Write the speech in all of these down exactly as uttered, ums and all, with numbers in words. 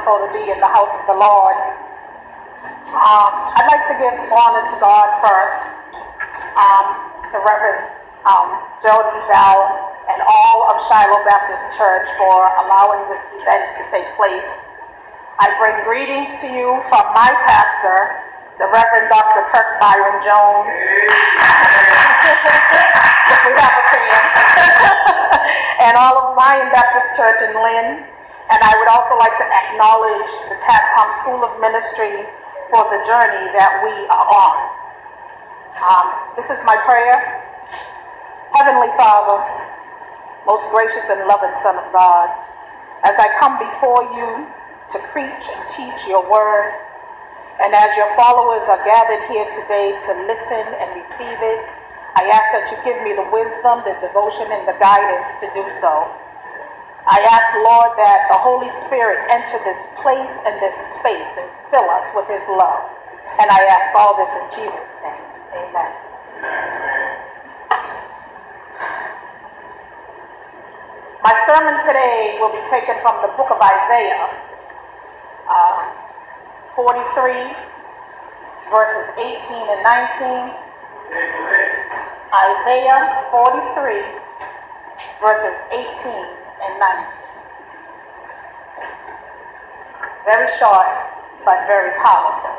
wonderful to be in the house of the Lord. Um, I'd like to give honor to God first, um, to Reverend um, Jody Bell and all of Shiloh Baptist Church for allowing this event to take place. I bring greetings to you from my pastor, the Reverend Doctor Kirk Byron Jones. If we have a fan. And all of Zion Baptist Church in Lynn. And I would also like to acknowledge the Tadcom School of Ministry for the journey that we are on. Um, this is my prayer. Heavenly Father, most gracious and loving Son of God, as I come before you to preach and teach your word, and as your followers are gathered here today to listen and receive it, I ask that you give me the wisdom, the devotion, and the guidance to do so. I ask, Lord, that the Holy Spirit enter this place and this space and fill us with his love. And I ask all this in Jesus' name. Amen. My sermon today will be taken from the book of Isaiah, uh, forty-three, verses eighteen and nineteen. Isaiah forty-three, verses eighteen and nineteen. Very short, but very powerful.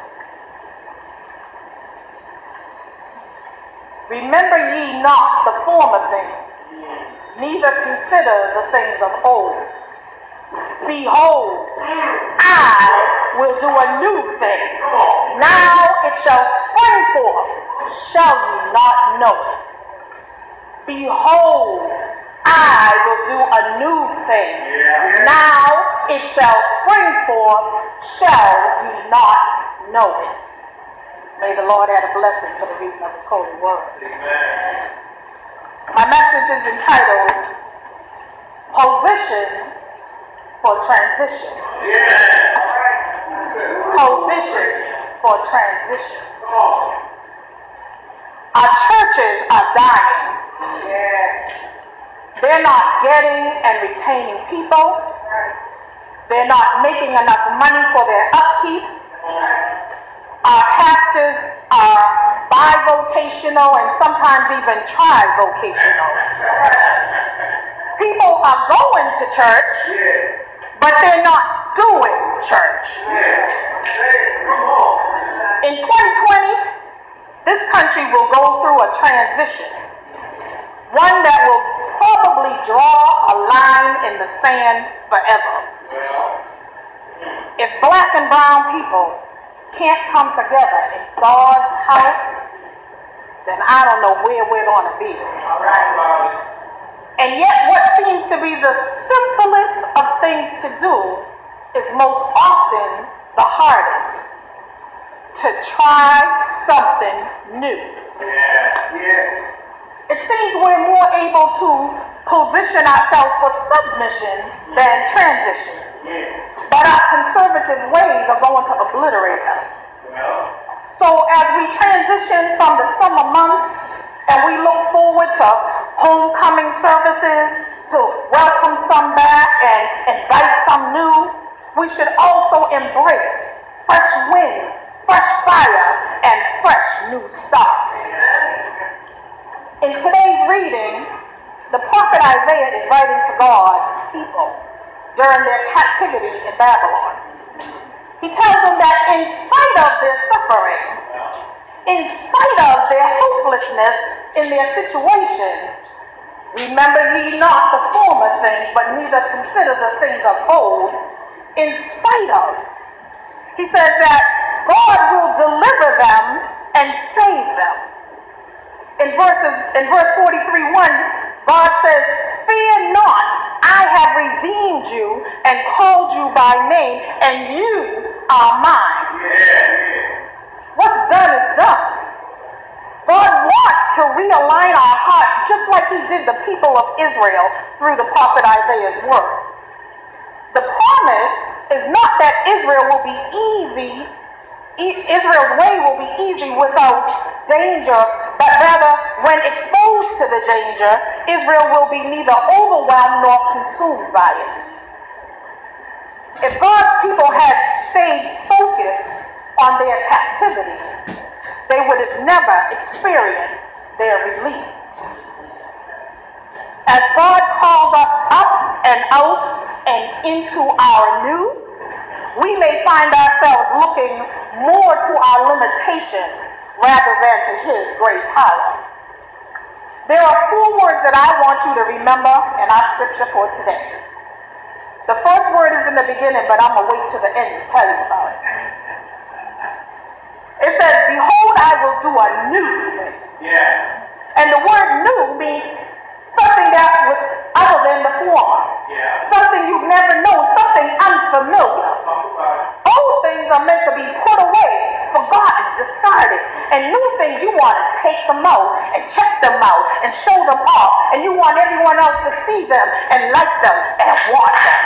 Remember ye not the former things, neither consider the things of old. Behold, I will do a new thing. Now it shall spring forth. Shall ye not know it? Behold, I will do a new thing. Now it shall spring forth. Shall ye not know it? May the Lord add a blessing to the reading of his holy word. Amen. My message is entitled, Position for Transition. Yeah. Position for Transition. Our churches are dying. Yes. They're not getting and retaining people. They're not making enough money for their upkeep. Our pastors are bivocational and sometimes even trivocational. People are going to church, but they're not doing church. In twenty twenty, this country will go through a transition, one that will probably draw a line in the sand forever. If black and brown people can't come together in God's house, then I don't know where we're going to be. And yet what seems to be the simplest of things to do is most often the hardest. To try something new. Yeah. Yeah. It seems we're more able to position ourselves for submission than transition. Yeah. But our conservative ways are going to obliterate us. Well. So as we transition from the summer months and we look forward to homecoming services, to welcome some back and invite some new, we should also embrace fresh wind, fresh fire, and fresh new start. In today's reading, the prophet Isaiah is writing to God's people during their captivity in Babylon. He tells them that in spite of their suffering, in spite of their hopelessness in their situation, remember ye not the former things, but neither consider the things of old. In spite of, he says that God will deliver them and save them. In verses, in verse forty-three one, God says, fear not, I have redeemed you and called you by name, and you are mine. Yeah. What's done is done. God wants to realign our hearts just like he did the people of Israel through the prophet Isaiah's words. The promise is not that Israel will be easy, Israel's way will be easy without danger, but rather when exposed to the danger, Israel will be neither overwhelmed nor consumed by it. If God's people had stayed focused on their captivity, they would have never experienced their release. As God calls us up and out and into our new, we may find ourselves looking more to our limitations rather than to His great power. There are four words that I want you to remember in our scripture for today. The first word is in the beginning, but I'm going to wait to the end to tell you about it. It says, behold, I will do a new thing. Yeah. And the word new means something that was other than the former. Yeah. Something you've never known, something unfamiliar. Old things are meant to be put away, forgotten, discarded. And new things, you want to take them out and check them out and show them off. And you want everyone else to see them and like them and want them.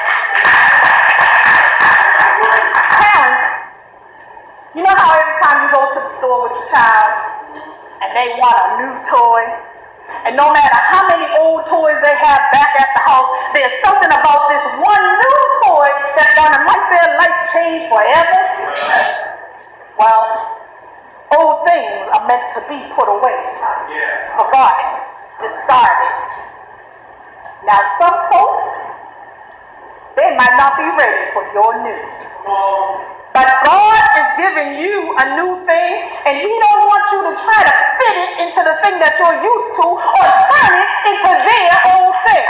Parents, you know how every time you go to the store with your child and they want a new toy, and no matter how many old toys they have back at the house, there's something about this one new toy that's going to make their life change forever? Well, old things are meant to be put away, forgotten, discarded. Now, some folks, they might not be ready for your new. But God is giving you a new thing, and He don't want you to try to fit it into the thing that you're used to or turn it into their old thing.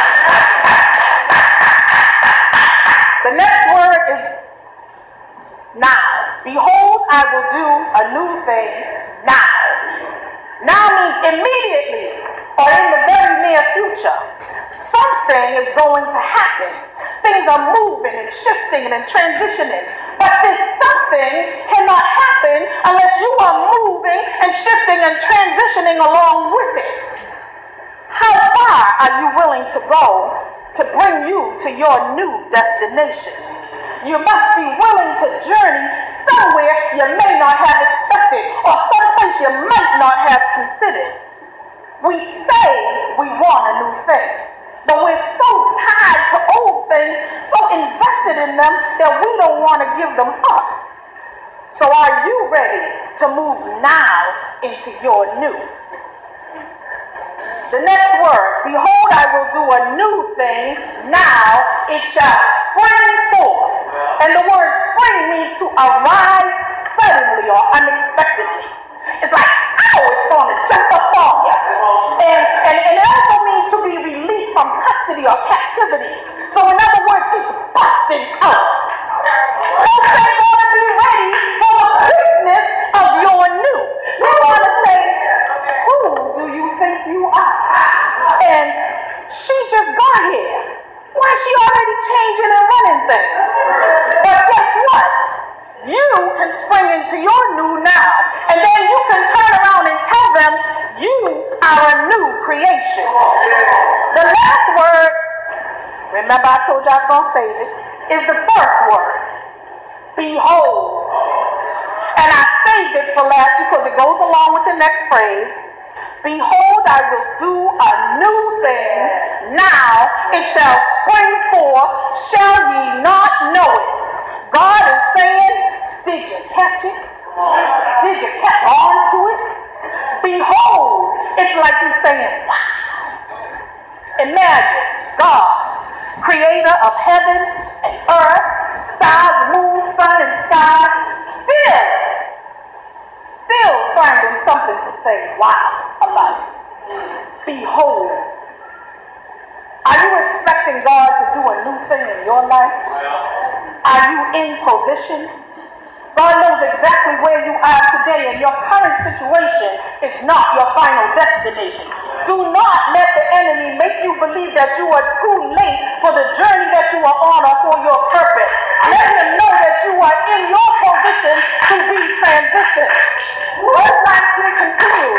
The next word is now. Behold, I will do a new thing now. Now means immediately or in the very near future. Something is going to happen. Things are moving and shifting and transitioning. But this something cannot happen unless you are moving and shifting and transitioning along with it. How far are you willing to go to bring you to your new destination? You must be willing to journey somewhere you may not have expected or someplace you might not have considered. We say we want a new thing, but we're so tied to old things, so invested in them that we don't want to give them up. So are you ready to move now into your new? The next word, behold, I will do a new thing, now it shall spring forth. And the word spring means to arise suddenly or unexpectedly. It's like, oh, it's going to jump up on you. And, and, and it also means to be released from custody or captivity. So in other words, it's busting out. Folks ain't going to be ready for the quickness of your new. They're going to say, who do you think you are? And she just got here. Why is she already changing and running things? But guess what? You can spring into your new now. And then you can turn around and tell them you are a new creation. The last word, remember I told you I was going to save it, is the first word. Behold. And I saved it for last because it goes along with the next phrase. Behold, I will do a new thing. Now it shall spring forth. Shall ye not know it? God is saying, did you catch it? Did you catch on to it? Behold. It's like He's saying, wow. Imagine God, creator of heaven and earth, stars, moon, sun, and sky, still, still finding something to say wow about it. Behold. Are you expecting God to do a new thing in your life? Are you in position? God knows exactly where you are today, and your current situation is not your final destination. Do not let the enemy make you believe that you are too late for the journey that you are on or for your purpose. Let him know that you are in your position to be transitioned. Verse nineteen continues.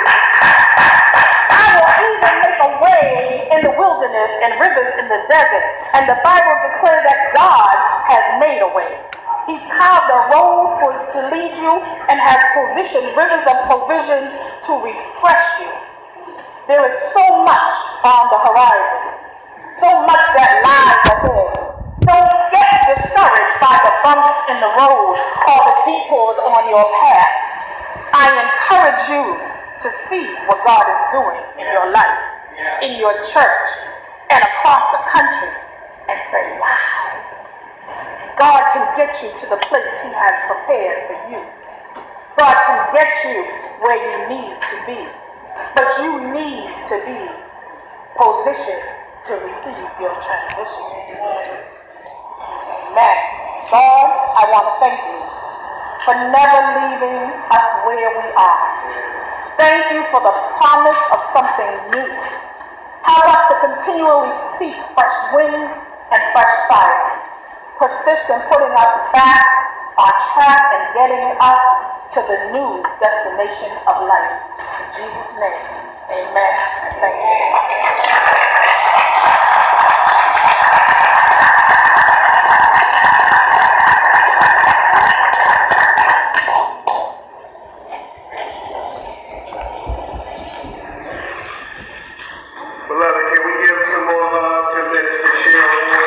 I will even make a way in the wilderness and rivers in the desert. And the Bible declares that God has made a way. He's carved a road for to lead you and has positioned rivers of provision to refresh you. There is so much on the horizon, so much that lies ahead. Don't get discouraged by the bumps in the road or the detours on your path, I encourage you to see what God is doing in your life, in your church, and across the country, and say, wow, God can get you to the place he has prepared for you. God can get you where you need to be. But you need to be positioned to receive your transition. Amen. God, I want to thank you for never leaving us where we are. Thank you for the promise of something new. Help us to continually seek fresh winds and fresh fire. Persist in putting us back on track and getting us to the new destination of life. In Jesus' name, amen. Thank you.